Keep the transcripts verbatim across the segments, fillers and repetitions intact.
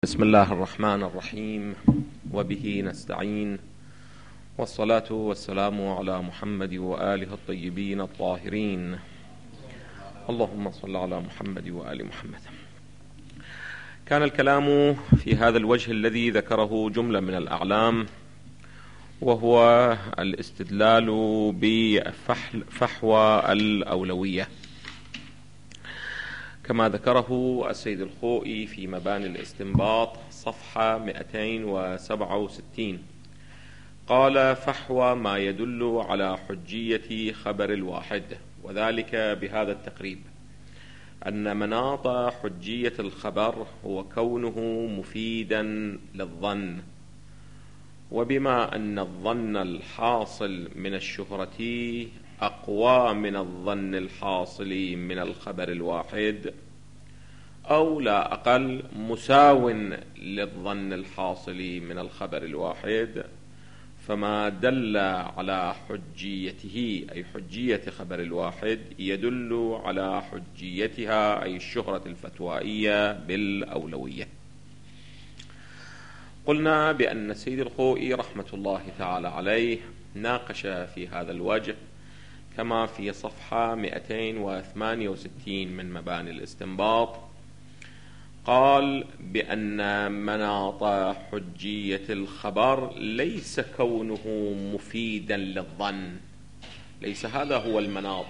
بسم الله الرحمن الرحيم، وبه نستعين، والصلاة والسلام على محمد وآله الطيبين الطاهرين. اللهم صل على محمد وآل محمد. كان الكلام في هذا الوجه الذي ذكره جملة من الأعلام، وهو الاستدلال بفحوى الأولوية كما ذكره السيد الخوئي في مباني الاستنباط صفحة مئتين وسبعة وستين. قال: فحوى ما يدل على حجية خبر الواحد، وذلك بهذا التقريب: أن مناط حجية الخبر هو كونه مفيدا للظن، وبما أن الظن الحاصل من الشهرة أقوى من الظن الحاصل من الخبر الواحد، أو لا أقل مساو للظن الحاصل من الخبر الواحد، فما دل على حجيته أي حجية خبر الواحد يدل على حجيتها أي الشهرة الفتوائية بالأولوية. قلنا بأن السيد الخوئي رحمة الله تعالى عليه ناقش في هذا الوجه كما في صفحة مئتين وثمانية وستين من مباني الاستنباط. قال بأن مناط حجية الخبر ليس كونه مفيدا للظن، ليس هذا هو المناط،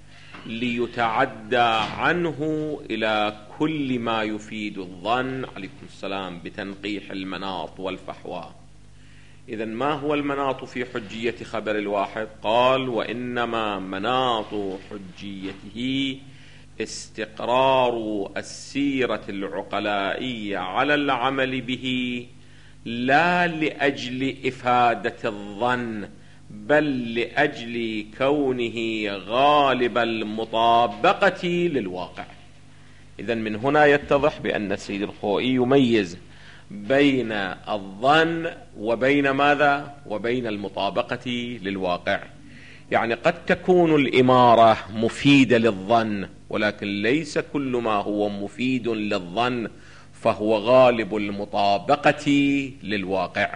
ليتعدى عنه إلى كل ما يفيد الظن عليكم السلام بتنقيح المناط والفحوى. إذن ما هو المناط في حجية خبر الواحد؟ قال: وإنما مناط حجيته استقرار السيرة العقلائية على العمل به، لا لأجل إفادة الظن، بل لأجل كونه غالب المطابقة للواقع. إذن من هنا يتضح بأن السيد الخوئي يميز بين الظن وبين ماذا؟ وبين المطابقة للواقع. يعني قد تكون الإمارة مفيدة للظن، ولكن ليس كل ما هو مفيد للظن فهو غالب المطابقة للواقع.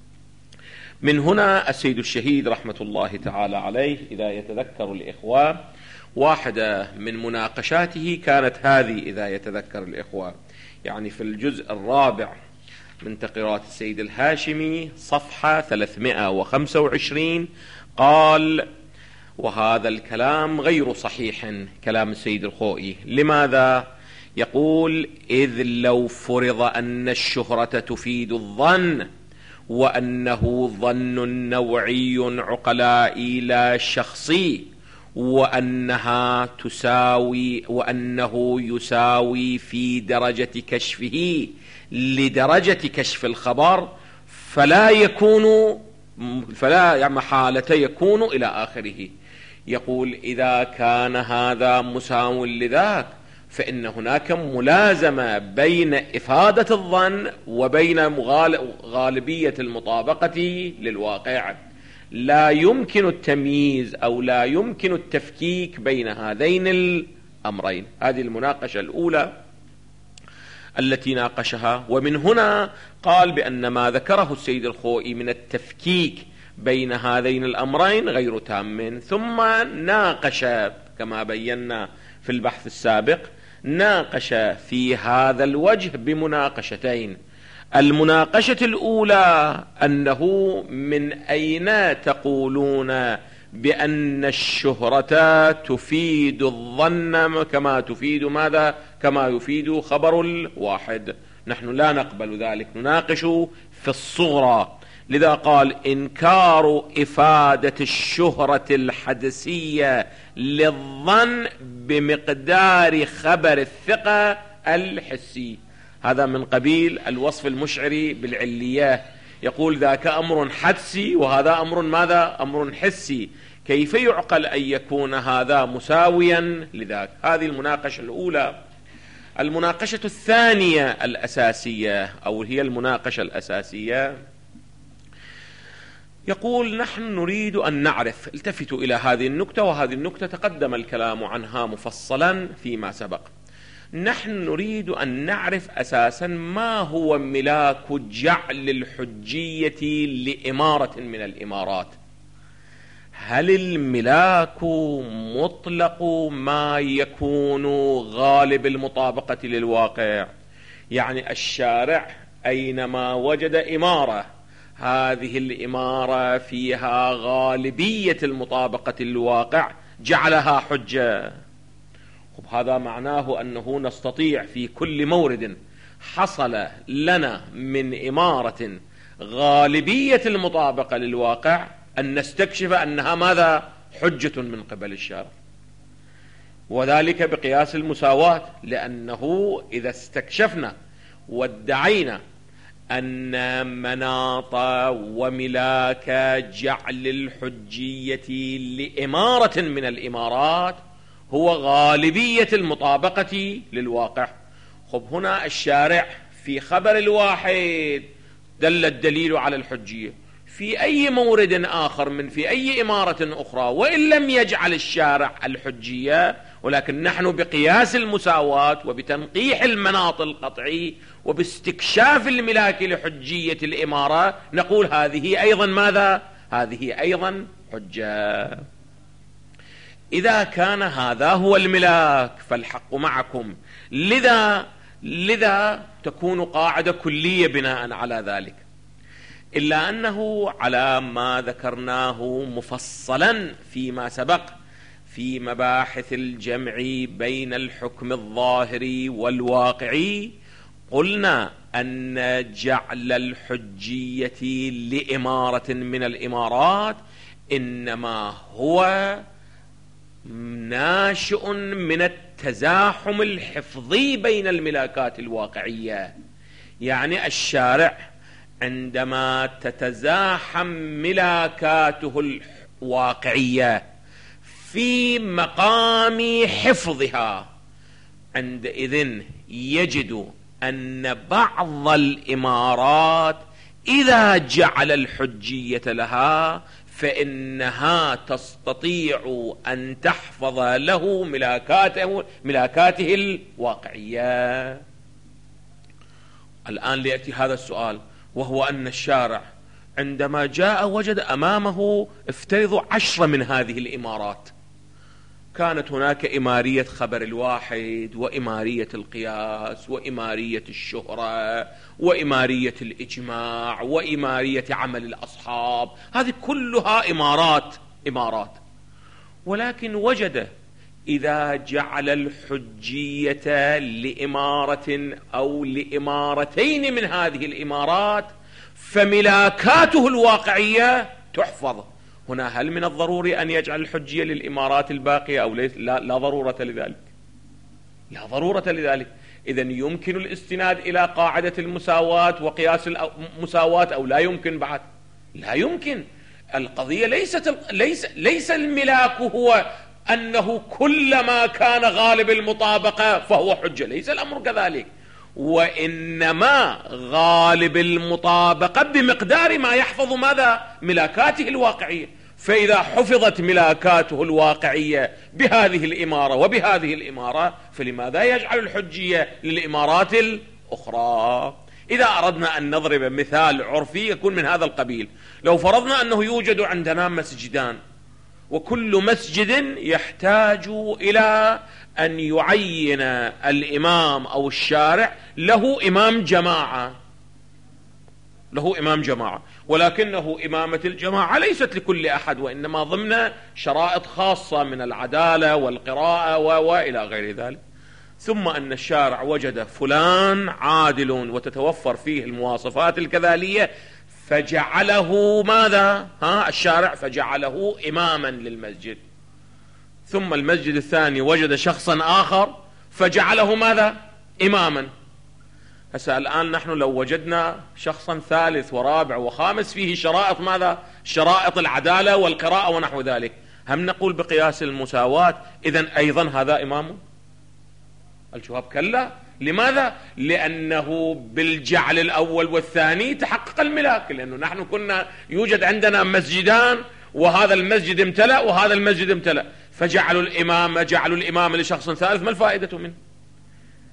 من هنا السيد الشهيد رحمة الله تعالى عليه إذا يتذكر الإخوة، واحدة من مناقشاته كانت هذه إذا يتذكر الإخوة، يعني في الجزء الرابع من تقريرات السيد الهاشمي صفحة ثلاثمائة وخمسة وعشرين. قال: وهذا الكلام غير صحيح كلام السيد الخوئي. لماذا؟ يقول: إذ لو فرض أن الشهرة تفيد الظن، وأنه ظن نوعي عقلائي لا شخصي، وأنها تساوي وأنه يساوي في درجة كشفه لدرجة كشف الخبر، فلا يكون فلا يعني محالة يكون إلى آخره. يقول: إذا كان هذا مساو لذاك، فإن هناك ملازمة بين إفادة الظن وبين غالبية المطابقة للواقع. لا يمكن التمييز أو لا يمكن التفكيك بين هذين الأمرين. هذه المناقشة الأولى التي ناقشها. ومن هنا قال بأن ما ذكره السيد الخوئي من التفكيك بين هذين الأمرين غير تام. ثم ناقش كما بينا في البحث السابق، ناقش في هذا الوجه بمناقشتين. المناقشة الأولى أنه من أين تقولون بأن الشهرة تفيد الظن كما تفيد ماذا؟ كما يفيد خبر الواحد. نحن لا نقبل ذلك، نناقش في الصغرى. لذا قال: إنكار إفادة الشهرة الحدسية للظن بمقدار خبر الثقة الحسي. هذا من قبيل الوصف المشعري بالعلية. يقول: ذاك أمر حدسي وهذا أمر ماذا؟ أمر حسي. كيف يعقل أن يكون هذا مساويا لذاك؟ هذه المناقشة الأولى. المناقشة الثانية الأساسية، أو هي المناقشة الأساسية، يقول: نحن نريد أن نعرف، التفتوا إلى هذه النكتة، وهذه النكتة تقدم الكلام عنها مفصلا فيما سبق. نحن نريد أن نعرف أساسا ما هو ملاك جعل الحجية لإمارة من الإمارات. هل الملاك مطلق ما يكون غالب المطابقة للواقع؟ يعني الشارع أينما وجد إمارة هذه الإمارة فيها غالبية المطابقة للواقع جعلها حجة. هذا معناه أنه نستطيع في كل مورد حصل لنا من إمارة غالبية المطابقة للواقع أن نستكشف أنها ماذا؟ حجة من قبل الشارع، وذلك بقياس المساواة. لأنه إذا استكشفنا وادعينا أن مناط وملاك جعل الحجية لإمارة من الإمارات هو غالبية المطابقة للواقع، خب هنا الشارع في خبر الواحد دل الدليل على الحجية، في أي مورد آخر من في أي إمارة أخرى وإن لم يجعل الشارع الحجية، ولكن نحن بقياس المساواة وبتنقيح المناط القطعي وباستكشاف الملاك لحجية الإمارة نقول هذه أيضا ماذا؟ هذه أيضا حجة. إذا كان هذا هو الملاك فالحق معكم، لذا لذا تكون قاعدة كلية بناء على ذلك، إلا أنه على ما ذكرناه مفصلا فيما سبق في مباحث الجمع بين الحكم الظاهري والواقعي، قلنا أن جعل الحجية لإمارة من الإمارات إنما هو ناشئ من التزاحم الحفظي بين الملاكات الواقعية. يعني الشارع عندما تتزاحم ملاكاته الواقعية في مقام حفظها عندئذ يجد أن بعض الإمارات إذا جعل الحجية لها فإنها تستطيع أن تحفظ له ملاكاته, ملاكاته الواقعية. الآن ليأتي هذا السؤال، وهو أن الشارع عندما جاء وجد أمامه افترضوا عشرة من هذه الإمارات، كانت هناك إمارية خبر الواحد وإمارية القياس وإمارية الشهرة وإمارية الإجماع وإمارية عمل الأصحاب، هذه كلها إمارات إمارات ولكن وجد إذا جعل الحجية لإمارة أو لإمارتين من هذه الإمارات فملاكاته الواقعية تحفظ. هنا هل من الضروري أن يجعل الحجية للإمارات الباقية أو ليس؟ لا, لا ضرورة لذلك، لا ضرورة لذلك. إذن يمكن الاستناد إلى قاعدة المساواة وقياس المساواة أو لا يمكن؟ بعد لا يمكن. القضية ليست ليس ليس الملاك هو أنه كلما كان غالب المطابقة فهو حجة، ليس الأمر كذلك، وإنما غالب المطابقة بمقدار ما يحفظ ماذا؟ ملاكاته الواقعية. فإذا حفظت ملاكاته الواقعية بهذه الإمارة وبهذه الإمارة فلماذا يجعل الحجية للإمارات الأخرى؟ إذا أردنا أن نضرب مثال عرفي يكون من هذا القبيل، لو فرضنا أنه يوجد عندنا مسجدان وكل مسجد يحتاج إلى أن يعين الإمام أو الشارع له إمام جماعة، له إمام جماعة، ولكنه إمامة الجماعة ليست لكل أحد وإنما ضمن شرائط خاصة من العدالة والقراءة وإلى غير ذلك. ثم أن الشارع وجد فلان عادل وتتوفر فيه المواصفات الكذالية فجعله ماذا؟ ها الشارع فجعله إماما للمسجد. ثم المسجد الثاني وجد شخصا آخر فجعله ماذا؟ إماما. هسه الآن نحن لو وجدنا شخصا ثالث ورابع وخامس فيه شرائط ماذا؟ شرائط العدالة والقراءة ونحو ذلك، هم نقول بقياس المساواة إذن أيضا هذا إمام؟ الجواب كلا. لماذا؟ لأنه بالجعل الأول والثاني تحقق الملاك، لأنه نحن كنا يوجد عندنا مسجدان وهذا المسجد امتلأ وهذا المسجد امتلأ، فجعلوا الإمام جعلوا الإمام لشخص ثالث، ما الفائدة منه؟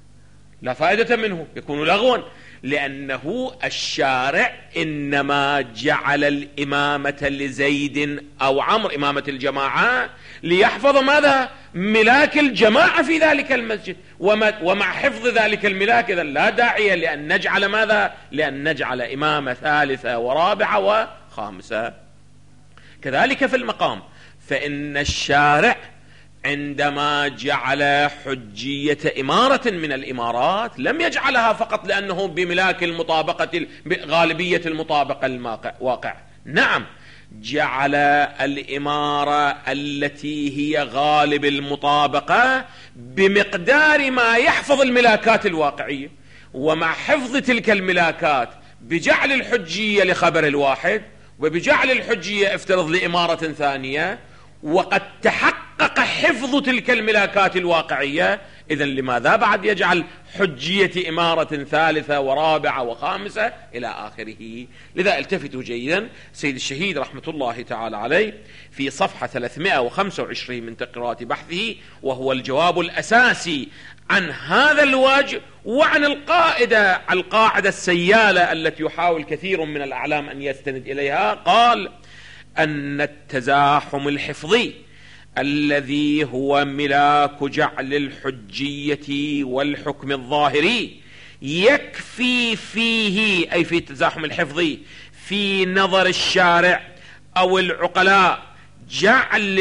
لا فائدة منه، يكون لغوا، لأنه الشارع إنما جعل الإمامة لزيد أو عمرو، إمامة الجماعة، ليحفظ ماذا؟ ملاك الجماعة في ذلك المسجد، ومع حفظ ذلك الملاك إذن لا داعي لأن نجعل ماذا؟ لأن نجعل إمامة ثالثة ورابعة وخامسة. كذلك في المقام، فإن الشارع عندما جعل حجية إمارة من الإمارات لم يجعلها فقط لأنه بملاك المطابقة غالبية المطابقة الواقع، نعم، جعل الإمارة التي هي غالب المطابقة بمقدار ما يحفظ الملاكات الواقعية، ومع حفظ تلك الملاكات بجعل الحجية لخبر الواحد، وبجعل الحجية افترض لإمارة ثانية، وقد تحقق حفظ تلك الملاكات الواقعية، إذن لماذا بعد يجعل حجية إمارة ثالثة ورابعة وخامسة إلى آخره؟ لذا التفتوا جيدا، سيد الشهيد رحمة الله تعالى عليه في صفحة ثلاثمائة وخمسة وعشرين من تقريرات بحثه، وهو الجواب الأساسي عن هذا الوجه وعن القاعدة القاعدة السيالة التي يحاول كثير من الأعلام أن يستند إليها، قال أن التزاحم الحفظي الذي هو ملاك جعل الحجية والحكم الظاهري يكفي فيه، أي في التزاحم الحفظي في نظر الشارع أو العقلاء، جعل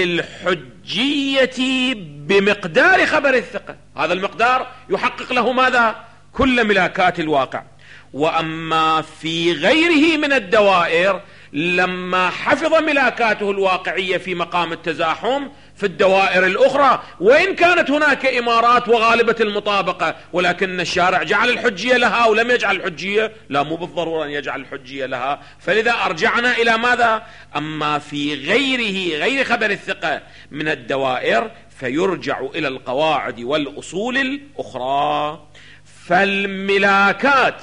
الحجية بمقدار خبر الثقة، هذا المقدار يحقق له ماذا؟ كل ملاكات الواقع. وأما في غيره من الدوائر لما حفظ ملاكاته الواقعية في مقام التزاحم في الدوائر الأخرى، وإن كانت هناك إمارات وغالبة المطابقة، ولكن الشارع جعل الحجية لها ولم يجعل الحجية، لا مو بالضرورة أن يجعل الحجية لها، فلذا أرجعنا إلى ماذا؟ أما في غيره غير خبر الثقة من الدوائر فيرجع إلى القواعد والأصول الأخرى. فالملاكات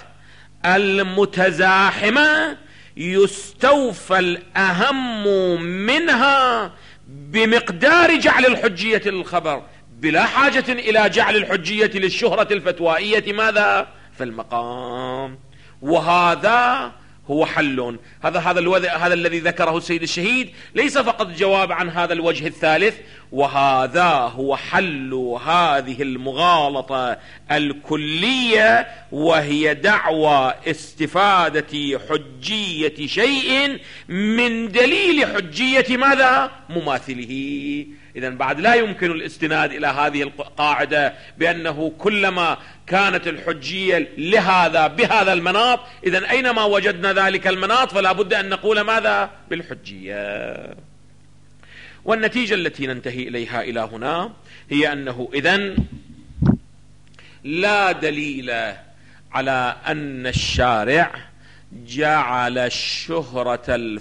المتزاحمة يستوفى الأهم منها بمقدار جعل الحجية للخبر، بلا حاجة إلى جعل الحجية للشهرة الفتوائية ماذا؟ في المقام. وهذا هو حل، هذا هذا هذا الذي ذكره السيد الشهيد ليس فقط جواب عن هذا الوجه الثالث، وهذا هو حل هذه المغالطة الكلية، وهي دعوى استفادة حجية شيء من دليل حجية ماذا؟ مماثله. إذن بعد لا يمكن الاستناد إلى هذه القاعدة بأنه كلما كانت الحجية لهذا بهذا المناط، إذن أينما وجدنا ذلك المناط فلا بد أن نقول ماذا؟ بالحجية. والنتيجة التي ننتهي إليها إلى هنا هي أنه إذن لا دليل على أن الشارع جعل الشهرة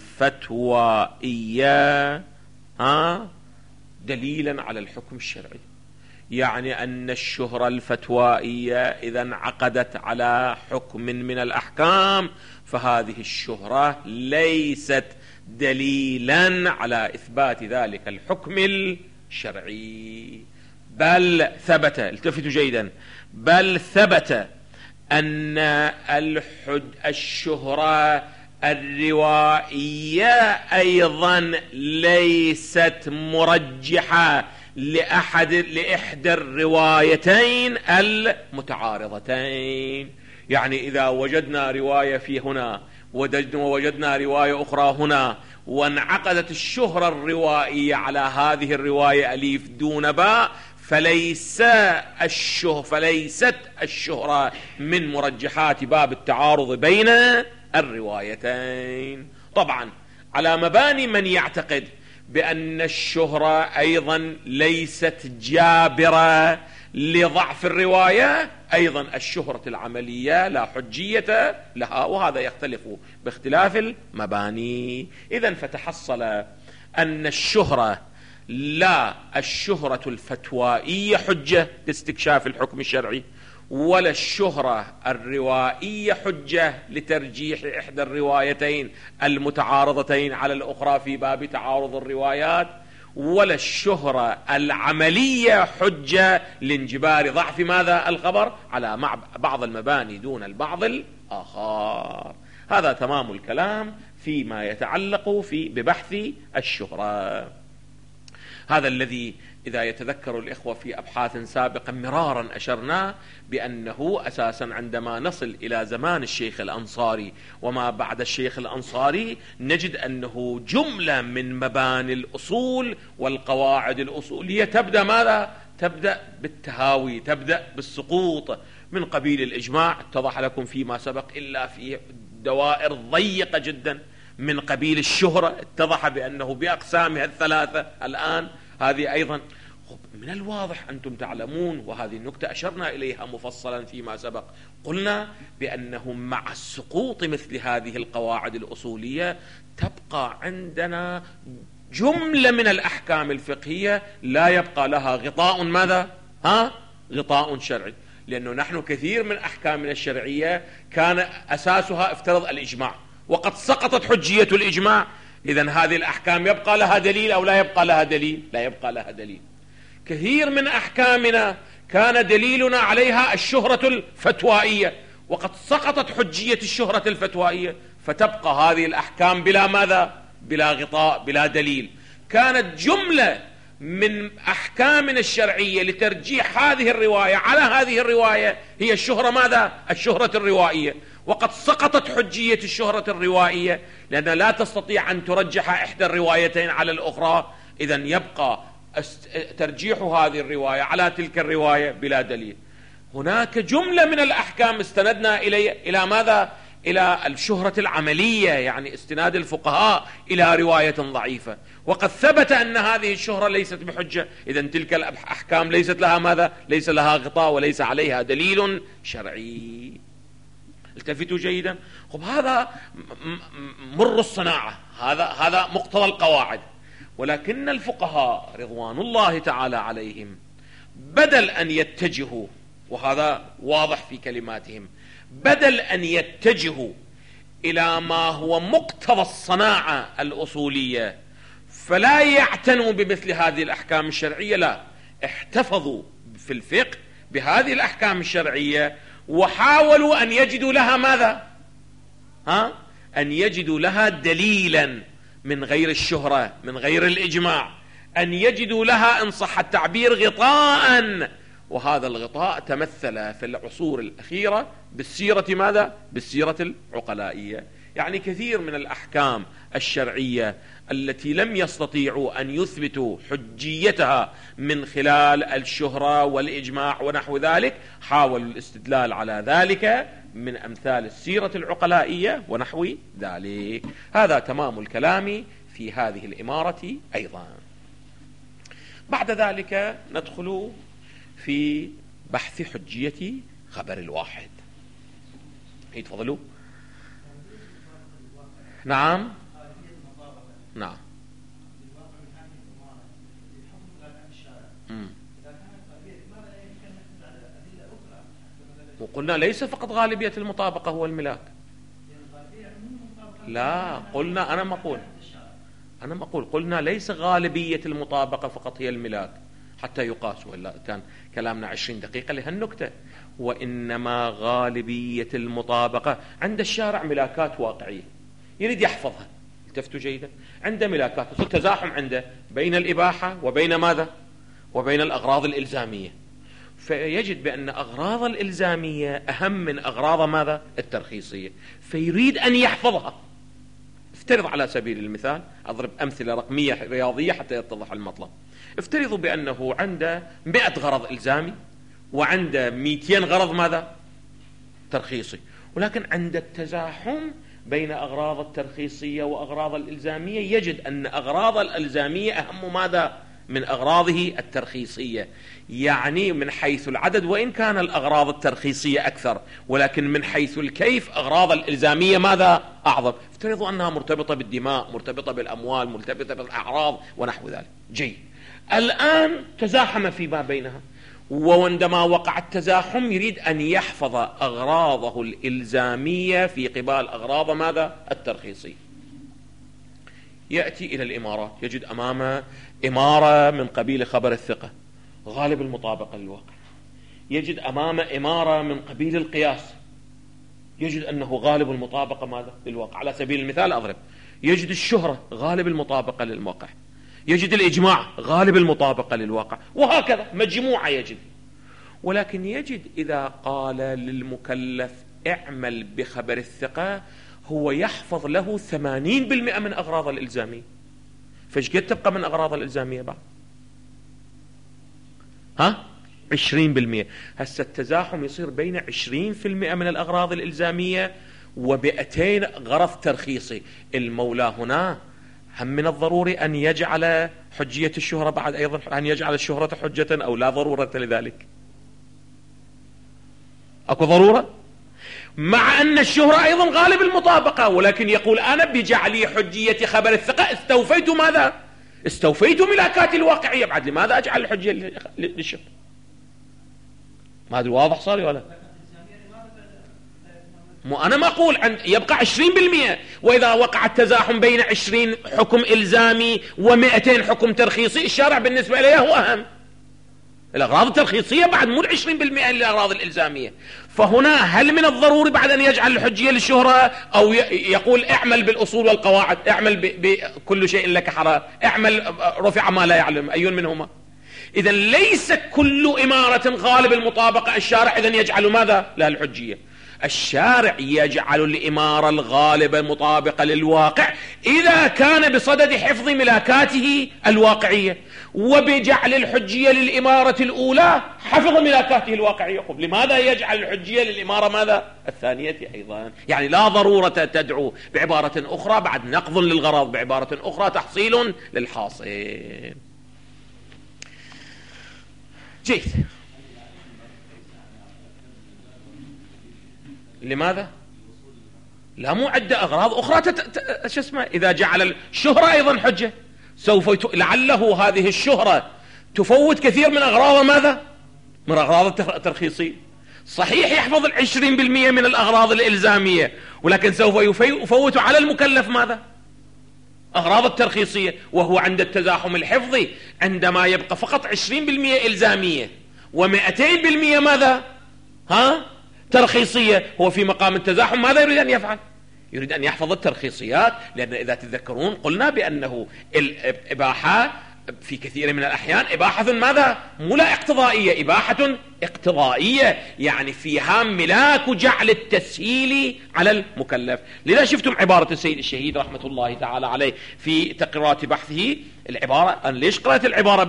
الفتوائية ها دليلا على الحكم الشرعي، يعني أن الشهرة الفتوائية إذا انعقدت على حكم من الأحكام فهذه الشهرة ليست دليلا على إثبات ذلك الحكم الشرعي، بل ثبت، التفتوا جيدا، بل ثبت أن الحج الشهرة الروائية أيضا ليست مرجحة لأحد لإحدى الروايتين المتعارضتين. يعني إذا وجدنا رواية في هنا ووجدنا رواية أخرى هنا وانعقدت الشهرة الروائية على هذه الرواية أليف دون باء، فليس الشهر فليست الشهرة من مرجحات باب التعارض بين الروايتين. طبعا على مباني من يعتقد بأن الشهرة أيضا ليست جابرة لضعف الرواية، أيضا الشهرة العملية لا حجية لها، وهذا يختلف باختلاف المباني. إذن فتحصل أن الشهرة لا الشهرة الفتوائية حجة لاستكشاف الحكم الشرعي، ولا الشهرة الروائية حجة لترجيح إحدى الروايتين المتعارضتين على الأخرى في باب تعارض الروايات، ولا الشهرة العملية حجة لانجبار ضعف ماذا الخبر على بعض المباني دون البعض الآخر. هذا تمام الكلام فيما يتعلق في ببحث الشهرة. هذا الذي إذا يتذكر الإخوة في أبحاث سابقة مرارا أشرنا بأنه أساسا عندما نصل إلى زمان الشيخ الأنصاري وما بعد الشيخ الأنصاري نجد أنه جملة من مباني الأصول والقواعد الأصولية تبدأ ماذا؟ تبدأ بالتهاوي، تبدأ بالسقوط، من قبيل الإجماع اتضح لكم فيما سبق إلا في دوائر ضيقة جدا، من قبيل الشهرة اتضح بأنه بأقسامها الثلاثة الآن هذه أيضا. من الواضح أنتم تعلمون، وهذه النكتة أشرنا إليها مفصلا فيما سبق، قلنا بأنه مع السقوط مثل هذه القواعد الأصولية تبقى عندنا جملة من الأحكام الفقهية لا يبقى لها غطاء ماذا؟ ها؟ غطاء شرعي. لأنه نحن كثير من أحكامنا الشرعية كان أساسها افترض الإجماع، وقد سقطت حجية الإجماع. إذن هذه الأحكام يبقى لها دليل أو لا يبقى لها دليل؟ لا يبقى لها دليل. كثير من أحكامنا كان دليلنا عليها الشهرة الفتوائية، وقد سقطت حجية الشهرة الفتوائية، فتبقى هذه الأحكام بلا ماذا؟ بلا غطاء، بلا دليل. كانت جملة من أحكامنا الشرعية لترجيح هذه الرواية على هذه الرواية هي الشهرة ماذا؟ الشهرة الروائية، وقد سقطت حجية الشهرة الروائية لأن لا تستطيع أن ترجح إحدى الروايتين على الأخرى. إذن يبقى ترجيح هذه الرواية على تلك الرواية بلا دليل. هناك جملة من الأحكام استندنا إلي إلى ماذا؟ إلى الشهرة العملية، يعني استناد الفقهاء إلى رواية ضعيفة، وقد ثبت أن هذه الشهرة ليست بحجة. إذن تلك الأحكام ليست لها ماذا؟ ليس لها غطاء وليس عليها دليل شرعي. التفتوا جيدا. خب هذا مر الصناعة، هذا هذا مقتضى القواعد. ولكن الفقهاء رضوان الله تعالى عليهم بدل أن يتجهوا، وهذا واضح في كلماتهم، بدل أن يتجهوا إلى ما هو مقتضى الصناعة الأصولية فلا يعتنوا بمثل هذه الأحكام الشرعية، لا، احتفظوا في الفقه بهذه الأحكام الشرعية وحاولوا أن يجدوا لها ماذا؟ ها؟ أن يجدوا لها دليلا من غير الشهرة، من غير الإجماع، أن يجدوا لها إن صح التعبير غطاء. وهذا الغطاء تمثل في العصور الأخيرة بالسيرة ماذا؟ بالسيرة العقلائية. يعني كثير من الأحكام الشرعية التي لم يستطيعوا أن يثبتوا حجيتها من خلال الشهرة والإجماع ونحو ذلك حاولوا الاستدلال على ذلك من أمثال السيرة العقلائية ونحو ذلك. هذا تمام الكلام في هذه الإمارة أيضا. بعد ذلك ندخل في بحث حجية خبر الواحد. يتفضلوا. نعم نعم. وقلنا ليس فقط غالبية المطابقة هو الملاك، لا، قلنا أنا ما أقول أنا ما أقول قلنا ليس غالبية المطابقة فقط هي الملاك حتى يقاس، وإلا كان كلامنا عشرين دقيقة لهالنكتة. وإنما غالبية المطابقة عند الشارع ملاكات واقعية يريد يحفظها. التفتوا جيدا. عنده ملاكات، يصير تزاحم عنده بين الإباحة وبين ماذا؟ وبين الأغراض الإلزامية، فيجد بأن أغراض الإلزامية أهم من أغراض ماذا؟ الترخيصية، فيريد أن يحفظها. افترض على سبيل المثال، أضرب أمثلة رقمية رياضية حتى يتضح المطلب. افترضوا بأنه عنده مئة غرض إلزامي وعنده مئتين غرض ماذا؟ ترخيصي، ولكن عند التزاحم بين أغراض الترخيصية وأغراض الإلزامية يجد أن أغراض الإلزامية أهم ماذا؟ من أغراضه الترخيصية. يعني من حيث العدد وإن كان الأغراض الترخيصية أكثر، ولكن من حيث الكيف أغراض الإلزامية ماذا؟ أعظم. افترضوا أنها مرتبطة بالدماء، مرتبطة بالأموال، مرتبطة بالأعراض ونحو ذلك. جيد. الآن تزاحم فيما بينها، وعندما وقع التزاحم يريد أن يحفظ أغراضه الإلزامية في قبال أغراض ماذا؟ الترخيصية. يأتي إلى الإمارات يجد أمامه إمارة من قبيل خبر الثقة غالب المطابقة للواقع، يجد أمامه إمارة من قبيل القياس يجد أنه غالب المطابقة ماذا للواقع. على سبيل المثال أضرب، يجد الشهرة غالب المطابقة للواقع، يجد الإجماع غالب المطابقة للواقع، وهكذا مجموعة يجد. ولكن يجد إذا قال للمكلف اعمل بخبر الثقة هو يحفظ له ثمانين بالمئة من أغراض الإلزامية. فايش قد تبقى من أغراض الإلزامية بعد؟ ها؟ عشرين بالمئة. هسه التزاحم يصير بين عشرين بالمئة من الأغراض الإلزامية ومئتين غرض ترخيصي. المولى هنا هم من الضروري أن يجعل حجية الشهرة بعد أيضا أن يجعل الشهرة حجة أو لا ضرورة لذلك؟ أكو ضرورة؟ مع أن الشهرة أيضا غالب المطابقة، ولكن يقول أنا بجعلي حجية خبر الثقة استوفيت ماذا؟ استوفيت ملاكاتي الواقعية، بعد لماذا أجعل الحجية للشهرة؟ ما أدري واضح صار ولا؟ مو أنا ما أقول عند يبقى عشرين بالمئة، وإذا وقع التزاحم بين عشرين حكم إلزامي ومئتين حكم ترخيصي الشارع بالنسبة إليه هو أهم. الأغراض الترخيصية بعد مو العشرين بالمئة للأغراض الإلزامية. فهنا هل من الضروري بعد أن يجعل الحجية للشهرة أو يقول اعمل بالأصول والقواعد، اعمل بكل شيء لك حرام، اعمل رفع ما لا يعلم، أي منهما؟ إذا ليس كل إمارة غالب المطابقة الشارع إذن يجعل ماذا؟ لا الحجية. الشارع يجعل الإمارة الغالبة المطابقة للواقع إذا كان بصدد حفظ ملاكاته الواقعية، وبجعل الحجية للإمارة الأولى حفظ ملاكاته الواقعية. لماذا يجعل الحجية للإمارة ماذا؟ الثانية أيضا؟ يعني لا ضرورة تدعو بعبارة أخرى بعد نقض للغرض، بعبارة أخرى تحصيل للحاصل. جيد. لماذا؟ لا مو عدة أغراض أخرى تت... شو اسمه إذا جعل الشهرة أيضا حجة سوف يت... لعله هذه الشهرة تفوت كثير من أغراض ماذا؟ من أغراض الترخيصية. صحيح يحفظ العشرين بالمئة من الأغراض الإلزامية، ولكن سوف يفوت على المكلف ماذا؟ أغراض الترخيصية، وهو عند التزاحم الحفظي عندما يبقى فقط عشرين بالمئة إلزامية ومئتين بالمئة ماذا؟ ها؟ ترخيصية. هو في مقام التزاحم ماذا يريد أن يفعل؟ يريد أن يحفظ الترخيصيات، لأن إذا تتذكرون قلنا بأنه الإباحة في كثير من الأحيان إباحة ماذا؟ مو لا اقتضائية، إباحة اقتضائية، يعني فيها ملاك جعل التسهيل على المكلف. لذا شفتم عبارة السيد الشهيد رحمة الله تعالى عليه في تقريرات بحثه، العبارة أنا ليش قرأت العبارة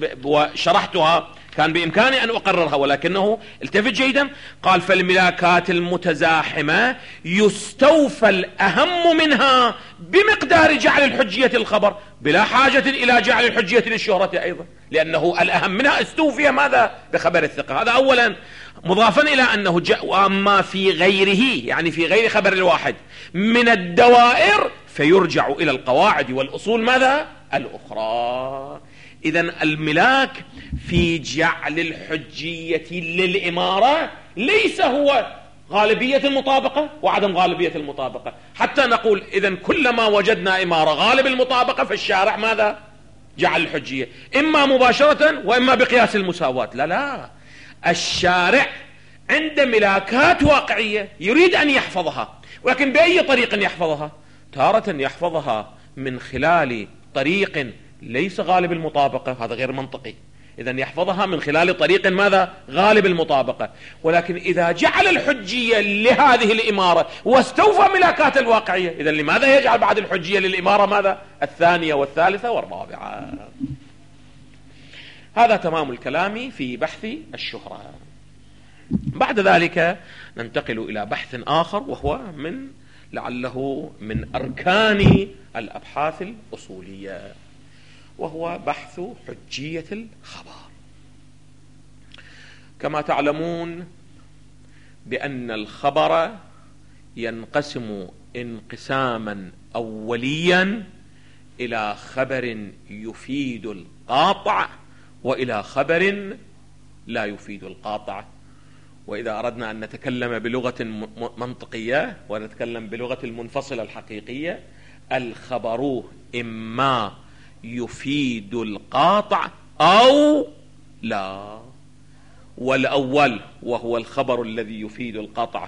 وشرحتها؟ كان بإمكاني أن أقررها، ولكنه التفت جيدا. قال فالملاكات المتزاحمة يستوفى الأهم منها بمقدار جعل الحجية الخبر بلا حاجة إلى جعل الحجية للشهرة أيضا، لأنه الأهم منها استوفي ماذا؟ بخبر الثقة. هذا أولا. مضافا إلى أنه جاء وأما في غيره، يعني في غير خبر الواحد من الدوائر فيرجع إلى القواعد والأصول ماذا؟ الأخرى. إذن الملاك في جعل الحجية للإمارة ليس هو غالبية المطابقة وعدم غالبية المطابقة، حتى نقول إذن كلما وجدنا إمارة غالب المطابقة فالشارع ماذا؟ جعل الحجية إما مباشرة وإما بقياس المساواة. لا لا، الشارع عند ملاكات واقعية يريد أن يحفظها، ولكن بأي طريق يحفظها؟ تارة يحفظها من خلال طريق ليس غالب المطابقة، هذا غير منطقي. إذن يحفظها من خلال طريق ماذا؟ غالب المطابقة. ولكن إذا جعل الحجية لهذه الإمارة واستوفى ملاكات الواقعية، إذن لماذا يجعل بعد الحجية للإمارة ماذا؟ الثانية والثالثة والرابعة. هذا تمام الكلام في بحث الشهرة. بعد ذلك ننتقل إلى بحث آخر، وهو من لعله من أركان الأبحاث الأصولية، وهو بحث حجية الخبر. كما تعلمون بأن الخبر ينقسم انقساما أوليا إلى خبر يفيد القاطع وإلى خبر لا يفيد القاطع. وإذا أردنا أن نتكلم بلغة منطقية ونتكلم بلغة المنفصلة الحقيقية، الخبر إما يفيد القاطع أو لا. والأول وهو الخبر الذي يفيد القطع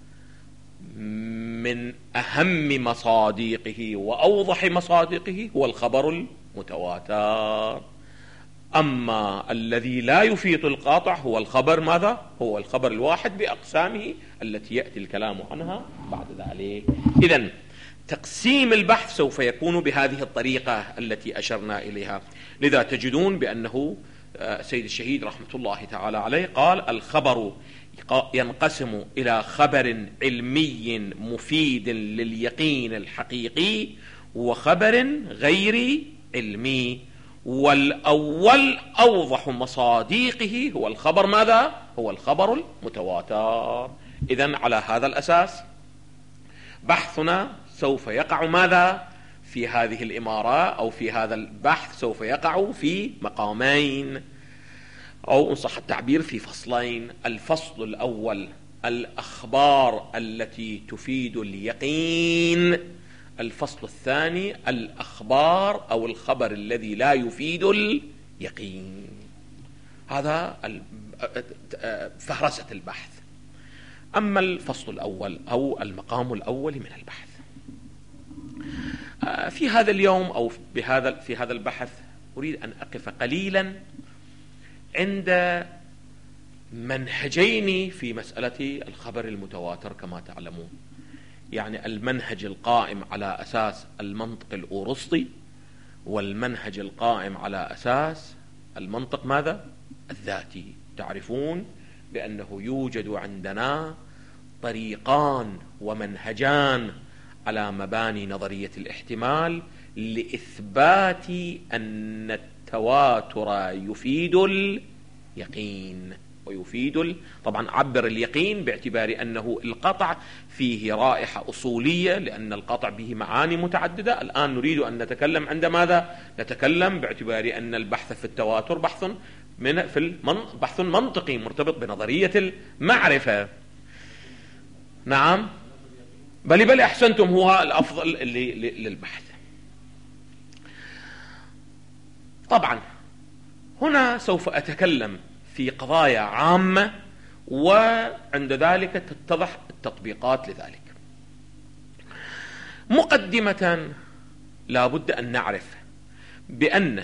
من أهم مصادقه وأوضح مصادقه هو الخبر المتواتر. أما الذي لا يفيد القاطع هو الخبر ماذا؟ هو الخبر الواحد بأقسامه التي يأتي الكلام عنها بعد ذلك. إذن تقسيم البحث سوف يكون بهذه الطريقة التي أشرنا إليها. لذا تجدون بأنه سيد الشهيد رحمة الله تعالى عليه قال الخبر ينقسم إلى خبر علمي مفيد لليقين الحقيقي وخبر غير علمي، والأول أوضح مصادقه هو الخبر ماذا؟ هو الخبر المتواتر. إذن على هذا الأساس بحثنا سوف يقع ماذا؟ في هذه الإمارة أو في هذا البحث سوف يقع في مقامين، أو إن صح التعبير في فصلين. الفصل الأول الأخبار التي تفيد اليقين، الفصل الثاني الأخبار أو الخبر الذي لا يفيد اليقين. هذا فهرسة البحث. أما الفصل الأول أو المقام الأول من البحث في هذا اليوم أو بهذا في هذا البحث أريد أن أقف قليلا عند منهجين في مسألة الخبر المتواتر كما تعلمون، يعني المنهج القائم على أساس المنطق الأورسطي والمنهج القائم على أساس المنطق ماذا؟ الذاتي. تعرفون بأنه يوجد عندنا طريقان ومنهجان على مباني نظرية الاحتمال لإثبات أن التواتر يفيد اليقين ويفيد ال... طبعا عبر اليقين باعتبار أنه القطع فيه رائحة أصولية، لأن القطع به معاني متعددة. الآن نريد أن نتكلم عند ماذا؟ نتكلم باعتبار أن البحث في التواتر بحث من في المن... بحث منطقي مرتبط بنظرية المعرفة. نعم بل بل أحسنتم، هو الأفضل للبحث. طبعا هنا سوف أتكلم في قضايا عامة وعند ذلك تتضح التطبيقات لذلك. مقدمة لا بد أن نعرف بأن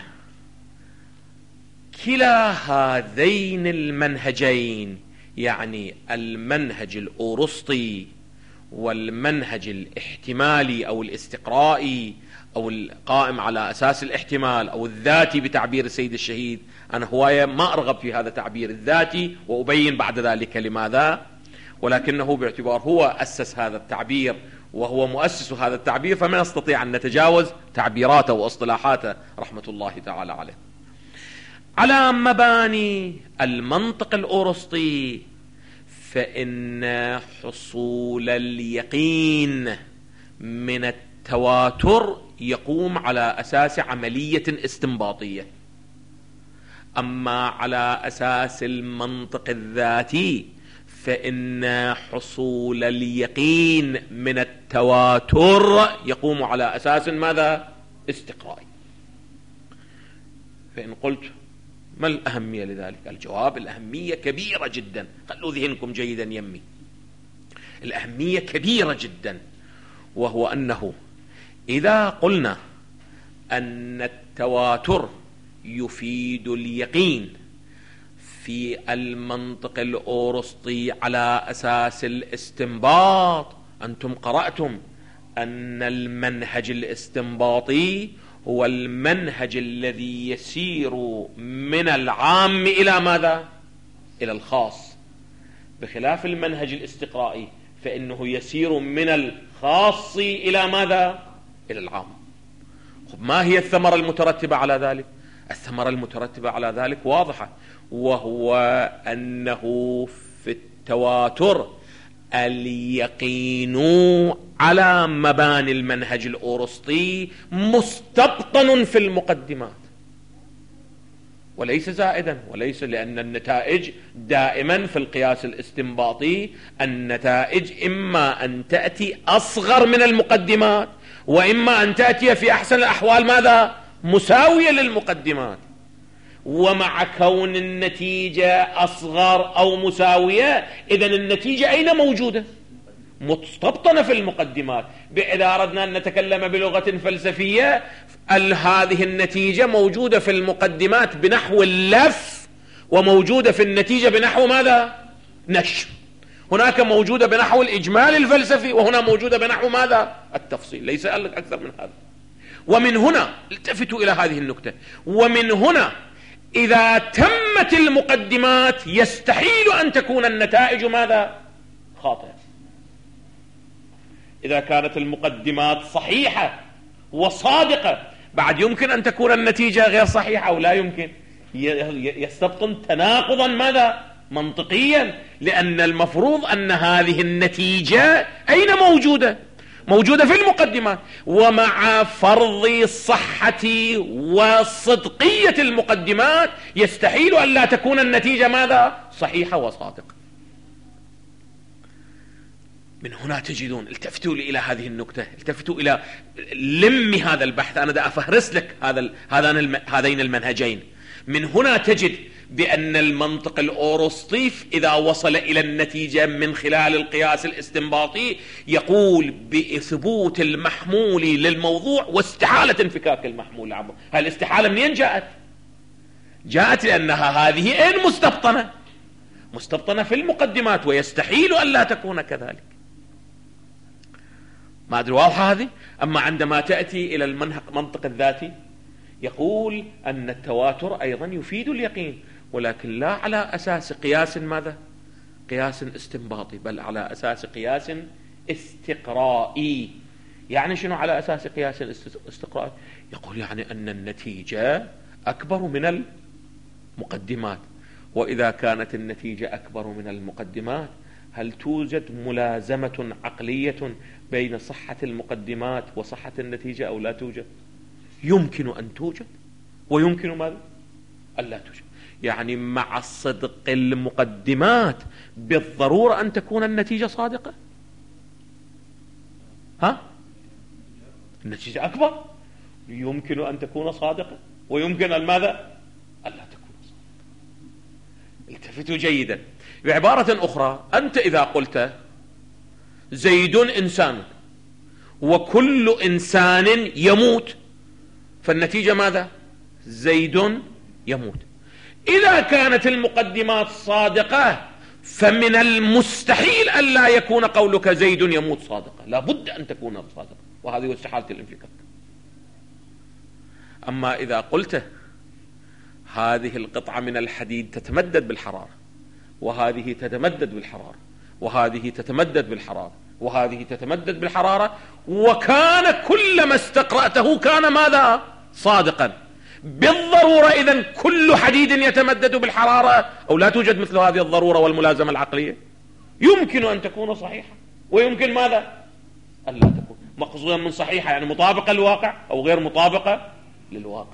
كلا هذين المنهجين، يعني المنهج الأورسطي والمنهج الاحتمالي أو الاستقرائي أو القائم على أساس الاحتمال أو الذاتي بتعبير السيد الشهيد، أنا هواية ما أرغب في هذا التعبير الذاتي وأبين بعد ذلك لماذا، ولكنه باعتبار هو أسس هذا التعبير وهو مؤسس هذا التعبير فما نستطيع أن نتجاوز تعبيراته واصطلاحاته رحمة الله تعالى عليه. على مباني المنطق الأورسطي فإن حصول اليقين من التواتر يقوم على أساس عملية استنباطية. أما على أساس المنطق الذاتي فإن حصول اليقين من التواتر يقوم على أساس ماذا؟ استقرائي. فإن قلت ما الأهمية لذلك؟ الجواب الأهمية كبيرة جدا، خلوا ذهنكم جيدا يمي. الأهمية كبيرة جدا، وهو أنه إذا قلنا أن التواتر يفيد اليقين في المنطق الأورسطي على أساس الاستنباط، أنتم قرأتم أن المنهج الاستنباطي هو المنهج الذي يسير من العام إلى ماذا؟ إلى الخاص، بخلاف المنهج الاستقرائي فإنه يسير من الخاص إلى ماذا؟ إلى العام. ما هي الثمرة المترتبة على ذلك؟ الثمرة المترتبة على ذلك واضحة، وهو أنه في التواتر اليقين على مباني المنهج الأورسطي مستبطن في المقدمات وليس زائدا، وليس، لأن النتائج دائما في القياس الاستنباطي النتائج إما أن تأتي أصغر من المقدمات وإما أن تأتي في أحسن الأحوال ماذا؟ مساوية للمقدمات. ومع كون النتيجة أصغر أو مساوية، إذن النتيجة أين موجودة؟ مستبطنة في المقدمات. إذا أردنا أن نتكلم بلغة فلسفية، هذه النتيجة موجودة في المقدمات بنحو اللف، وموجودة في النتيجة بنحو ماذا؟ نشر. هناك موجودة بنحو الإجمال الفلسفي، وهنا موجودة بنحو ماذا؟ التفصيل. ليس لك أكثر من هذا. ومن هنا التفتوا إلى هذه النكتة، ومن هنا إذا تمت المقدمات يستحيل أن تكون النتائج ماذا؟ خاطئة. إذا كانت المقدمات صحيحة وصادقة، بعد يمكن أن تكون النتيجة غير صحيحة أو لا يمكن، يستبطن تناقضا ماذا؟ منطقيا، لأن المفروض أن هذه النتيجة أين موجودة؟ موجودة في المقدمات. ومع فرض صحة وصدقية المقدمات يستحيل أن لا تكون النتيجة ماذا؟ صحيحة وصادقة. من هنا تجدون، التفتوا لي إلى هذه النكتة، التفتوا إلى لم هذا البحث. أنا دا أفهرس لك هذا هذين المنهجين. من هنا تجد بأن المنطق الأوروسطيف إذا وصل إلى النتيجة من خلال القياس الاستنباطي يقول بثبوت المحمول للموضوع واستحالة انفكاك المحمول عنه. هالاستحالة منين جاءت؟ جاءت لأنها هذه أين مستبطنة؟ مستبطنة في المقدمات، ويستحيل أن لا تكون كذلك. ما أدري واضحة هذه؟ أما عندما تأتي إلى المنطق الذاتي يقول أن التواتر أيضا يفيد اليقين، ولكن لا على أساس قياس ماذا؟ قياس استنباطي، بل على أساس قياس استقرائي. يعني شنو على أساس قياس استقرائي؟ يقول يعني أن النتيجة أكبر من المقدمات. وإذا كانت النتيجة أكبر من المقدمات، هل توجد ملازمة عقلية بين صحة المقدمات وصحة النتيجة أو لا توجد؟ يمكن أن توجد، ويمكن ماذا؟ أن لا توجد. يعني مع صدق المقدمات بالضرورة أن تكون النتيجة صادقة. ها؟ النتيجة أكبر، يمكن أن تكون صادقة، ويمكن أن ماذا؟ أن لا تكون صادقة. التفتوا جيدا. بعبارة أخرى، أنت إذا قلت زيد إنسان وكل إنسان يموت، فالنتيجة ماذا؟ زيد يموت. إذا كانت المقدمات صادقة فمن المستحيل أن لا يكون قولك زيد يموت صادقة، لا بد أن تكون صادقة، وهذه استحالة الانفكاك. أما إذا قلت هذه القطعة من الحديد تتمدد بالحرارة، وهذه تتمدد بالحرارة، وهذه تتمدد بالحرارة، وهذه تتمدد بالحرارة، وكان كلما استقرأته كان ماذا؟ صادقا. بالضرورة إذن كل حديد يتمدد بالحرارة أو لا توجد مثل هذه الضرورة والملازمة العقلية؟ يمكن أن تكون صحيحة، ويمكن ماذا؟ أن لا تكون. مقصودا من صحيحة يعني مطابقة للواقع أو غير مطابقة للواقع.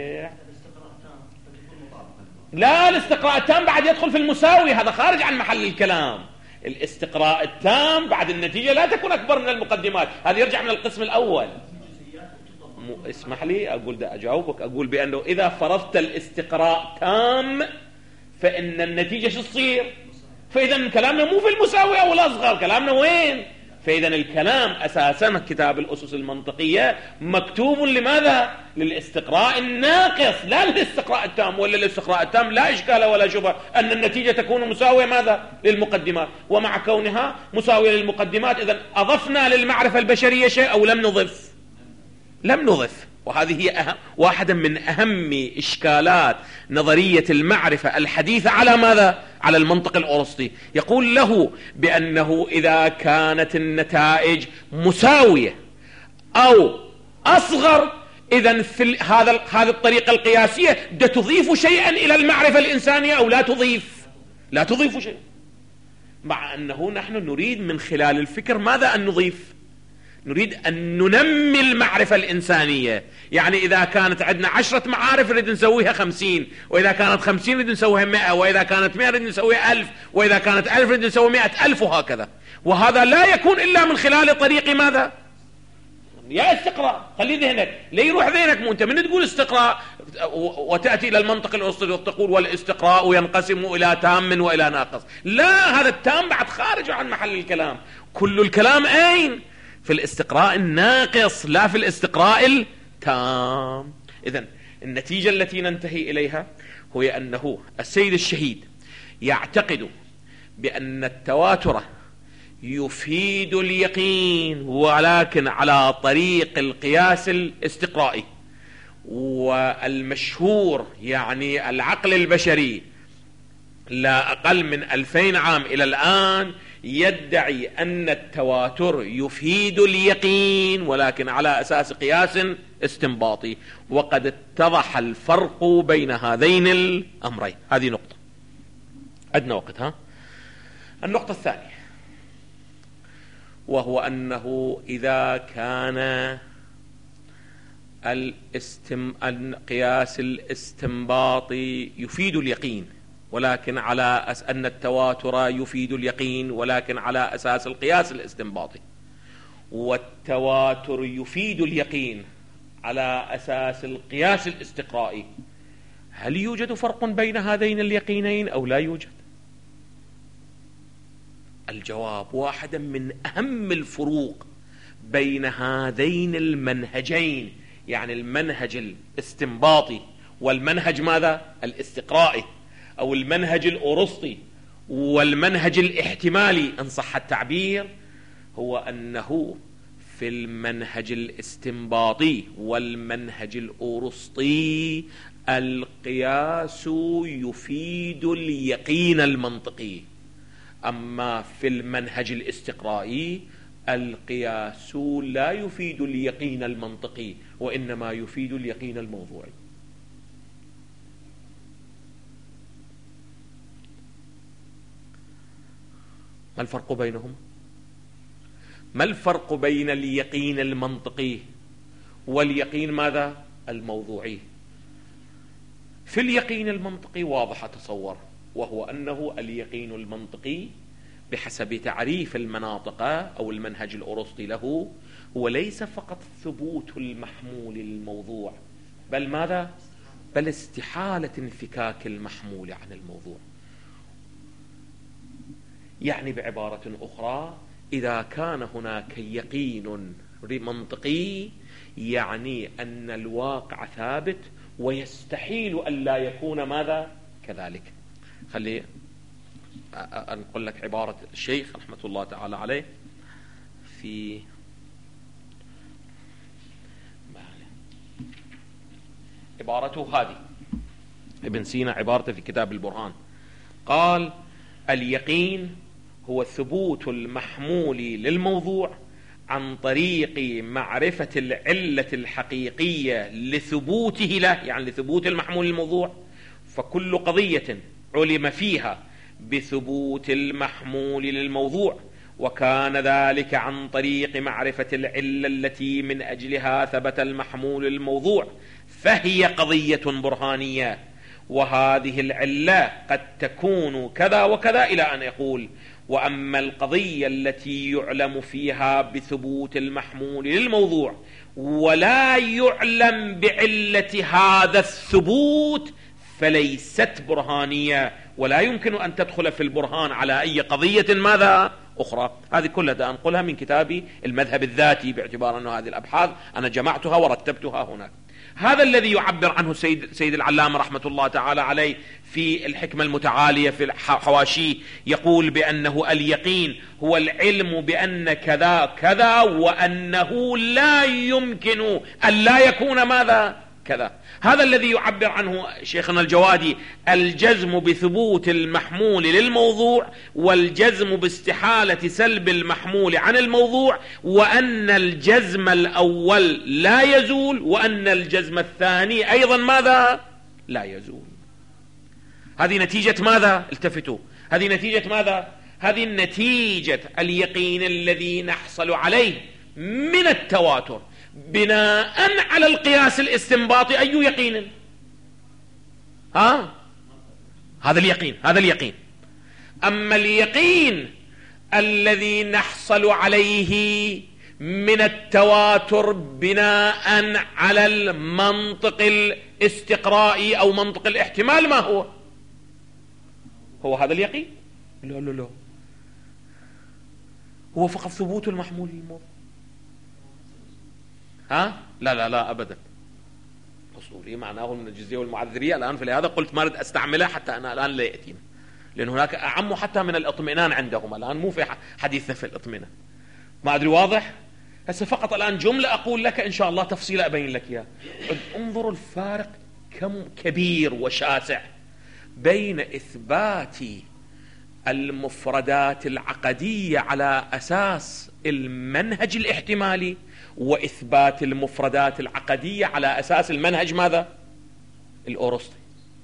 لا، الاستقراء التام بعد يدخل في المساوي، هذا خارج عن محل الكلام. الاستقراء التام بعد النتيجة لا تكون أكبر من المقدمات، هذا يرجع من القسم الأول. اسمح لي أقول ده أجاوبك، أقول بأنه إذا فرضت الاستقراء تام فإن النتيجة شو تصير؟ فإذا كلامنا مو في المساوي أو الأصغر، كلامنا وين؟ فإذا الكلام أساسا كتاب الأسس المنطقية مكتوب لماذا؟ للاستقراء الناقص، لا للاستقراء التام. ولا الاستقراء التام لا إشكال ولا شبهة أن النتيجة تكون مساوية ماذا؟ للمقدمات. ومع كونها مساوية للمقدمات إذن أضفنا للمعرفة البشرية شيء أو لم نضف؟ لم نضف. وهذه هي أهم واحدة من أهم إشكالات نظرية المعرفة الحديثة على ماذا؟ على المنطق الأوروسطي. يقول له بأنه إذا كانت النتائج مساوية أو أصغر، إذن في هذا هذه الطريقة القياسية ده تضيف شيئا إلى المعرفة الإنسانية أو لا تضيف؟ لا تضيف شيئا. مع أنه نحن نريد من خلال الفكر ماذا أن نضيف؟ نريد أن ننمي المعرفة الإنسانية. يعني إذا كانت عندنا عشرة معارف نريد نسويها خمسين، وإذا كانت خمسين نريد نسويها مئة، وإذا كانت مئة نريد نسويها ألف، وإذا كانت ألف نريد نسوي مئة ألف، وهكذا. وهذا لا يكون إلا من خلال طريق ماذا؟ يا استقراء، خلي ذهنك لا يروح ذهنك. مو انت من تقول استقراء وتأتي إلى المنطق الأسطوري وتقول والاستقراء ينقسم إلى تام وإلى ناقص. لا، هذا التام بعد خارج عن محل الكلام. كل الكلام أين؟ في الاستقراء الناقص لا في الاستقراء التام. إذن النتيجة التي ننتهي إليها هو أنه السيد الشهيد يعتقد بأن التواتر يفيد اليقين ولكن على طريق القياس الاستقرائي. والمشهور يعني العقل البشري لا أقل من ألفين عام إلى الآن يدعي أن التواتر يفيد اليقين ولكن على أساس قياس استنباطي، وقد اتضح الفرق بين هذين الأمرين. هذه نقطة. عندنا وقت. ها النقطة الثانية وهو أنه إذا كان الاستم... القياس الاستنباطي يفيد اليقين ولكن على أس... أن التواتر يفيد اليقين ولكن على أساس القياس الاستنباطي، والتواتر يفيد اليقين على أساس القياس الاستقرائي، هل يوجد فرق بين هذين اليقينين أو لا يوجد؟ الجواب: واحدا من أهم الفروق بين هذين المنهجين، يعني المنهج الاستنباطي والمنهج ماذا؟ الاستقرائي، أو المنهج الأرسطي والمنهج الاحتمالي إن صح التعبير، هو أنه في المنهج الاستنباطي والمنهج الأرسطي القياس يفيد اليقين المنطقي، أما في المنهج الاستقرائي القياس لا يفيد اليقين المنطقي وإنما يفيد اليقين الموضوعي. ما الفرق بينهم؟ ما الفرق بين اليقين المنطقي واليقين ماذا؟ الموضوعي. في اليقين المنطقي واضح أتصور، وهو أنه اليقين المنطقي بحسب تعريف المناطق أو المنهج الأرسطي له هو ليس فقط ثبوت المحمول الموضوع، بل ماذا؟ بل استحالة انفكاك المحمول عن الموضوع. يعني بعبارة أخرى، إذا كان هناك يقين منطقي يعني أن الواقع ثابت ويستحيل أن لا يكون ماذا؟ كذلك. خلي أنقل لك عبارة الشيخ رحمة الله تعالى عليه في عبارته هذه. ابن سينا عبارته في كتاب البرهان قال: اليقين هو ثبوت المحمول للموضوع عن طريق معرفة العلة الحقيقية لثبوته له، يعني لثبوت المحمول للموضوع. فكل قضية علم فيها بثبوت المحمول للموضوع وكان ذلك عن طريق معرفة العلة التي من أجلها ثبت المحمول للموضوع فهي قضية برهانية، وهذه العلة قد تكون كذا وكذا إلى أن يقول: وأما القضية التي يعلم فيها بثبوت المحمول للموضوع ولا يعلم بعلة هذا الثبوت فليست برهانية، ولا يمكن أن تدخل في البرهان على أي قضية ماذا أخرى. هذه كلها أنقلها من كتابي المذهب الذاتي، باعتبار أن هذه الأبحاث أنا جمعتها ورتبتها هناك. هذا الذي يعبر عنه سيد, سيد العلامة رحمة الله تعالى عليه في الحكمة المتعالية في حواشيه، يقول بأنه اليقين هو العلم بأن كذا كذا وأنه لا يمكن أن لا يكون ماذا كذا. هذا الذي يعبر عنه شيخنا الجوادي الجزم بثبوت المحمول للموضوع والجزم باستحالة سلب المحمول عن الموضوع، وأن الجزم الأول لا يزول وأن الجزم الثاني أيضا ماذا لا يزول. هذه نتيجة ماذا؟ التفتوا، هذه نتيجة ماذا؟ هذه نتيجة اليقين الذي نحصل عليه من التواتر بناء على القياس الاستنباطي. أي يقين؟ ها؟ هذا اليقين، هذا اليقين. أما اليقين الذي نحصل عليه من التواتر بناء على المنطق الاستقرائي أو منطق الاحتمال ما هو؟ هو هذا اليقين؟ لا لا لا، هو فقط ثبوت المحمول للموضوع. ها؟ لا لا لا أبدا. أصولي معناه من الجزئية والمعذرية الآن، فلهذا قلت ما أريد أستعملها حتى أنا الآن لا يأتينا، لأن هناك أعم حتى من الاطمئنان عندهم الآن، مو في حديثنا في الاطمئنان. ما أدري واضح؟ هسه فقط الآن جملة أقول لك إن شاء الله تفصيل أبين لك إياه. انظروا الفارق كم كبير وشاسع بين إثبات المفردات العقدية على أساس المنهج الاحتمالي وإثبات المفردات العقدية على أساس المنهج ماذا؟ الأورسطي.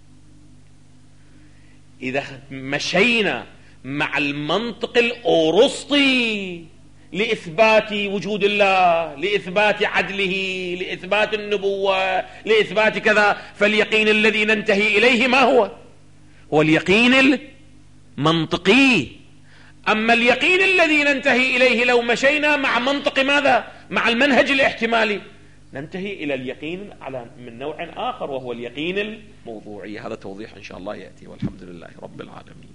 إذا مشينا مع المنطق الأورسطي لإثبات وجود الله، لإثبات عدله، لإثبات النبوة، لإثبات كذا، فاليقين الذي ننتهي إليه ما هو؟ هو اليقين المنطقي. أما اليقين الذي ننتهي إليه لو مشينا مع منطق ماذا؟ مع المنهج الاحتمالي، ننتهي إلى اليقين على من نوع آخر وهو اليقين الموضوعي. هذا توضيح إن شاء الله يأتي، والحمد لله رب العالمين.